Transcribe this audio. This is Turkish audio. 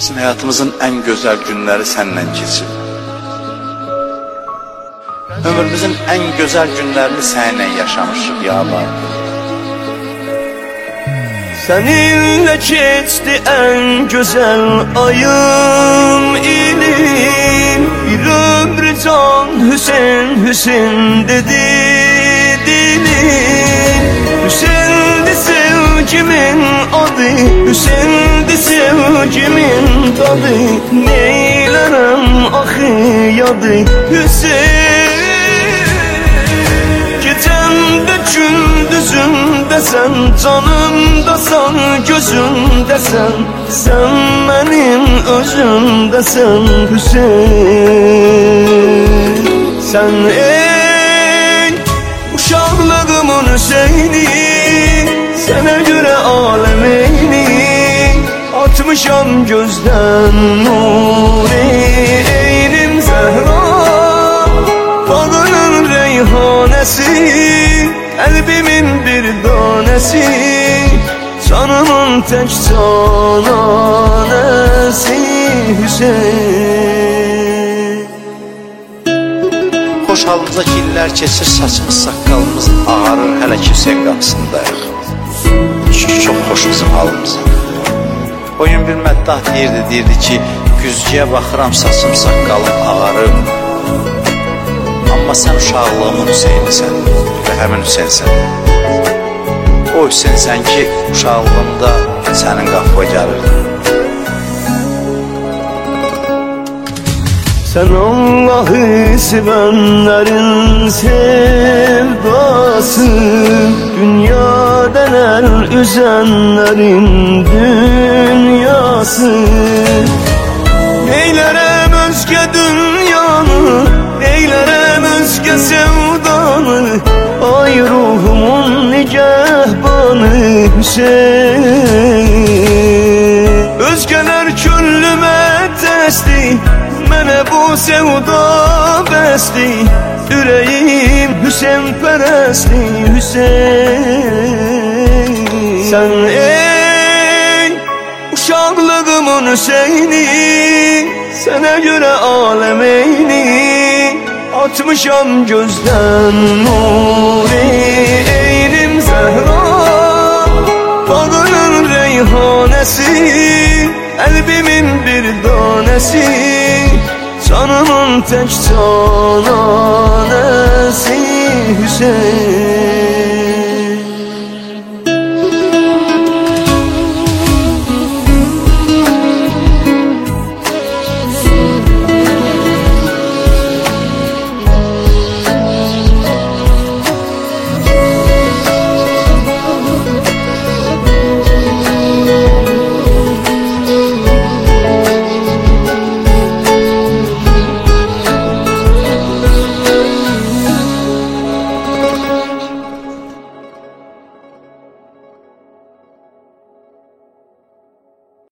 Bizim hayatımızın en güzel günleri seninle geçip, ömrümüzün en güzel günlerini seninle yaşamışıq ya var. Seninle geçti en güzel ayım ilim. Bir ömrü can Hüseyin Hüseyin dedi dilim. Hüseyin'di sevgimin adı, Hüseyin'di sevgimin tadı. Neylerem ahı yadı Hüseyin. Gecemde gündüzümde sen, canımda sen, gözümde sen. Sen benim özümde sen Hüseyin. Sen ey uşaqlığımın Hüseyni, sana göre alemini atmışam gözden nuri. Eynim Zehra bağının reyhanesi, kalbimin bir tanesi, canımın tek cananesi Hüseyin. Xoş halımıza illər keçir, saçımız saqqalımız ağarır, hələ ki Hüseyin qapısındayıq. Çox xoş bizim halımıza. O gün bir məddah deyirdi ki, güzgüyə baxıram, saçım saqqalım ağarır. Amma sən uşaqlığımın Hüseynisən və həmin Hüseynsən. O Hüseynsən ki, uşaqlığımda sənin qapıya gəlirdim. Sen Allah'ı sevenlerin sevdası, dünya denen üzenlerin dünyası. Neylerem özge dünyanı, neylerem özge sevdanı, ay ruhumun nigahbanı Hüseyin. Özgeler küllüme testi, mənə bu sevda bəsdi, ürəyim Hüseyin pərəsti Hüseyin. Sən ey uşaqlığımın Hüseyni, sənə görə aləm eyni atmışam gözdən nuri. Eynim Zəhra bağının reyhanesi, kalbimin bir tanesi, canımın tek cananesi Hüseyin.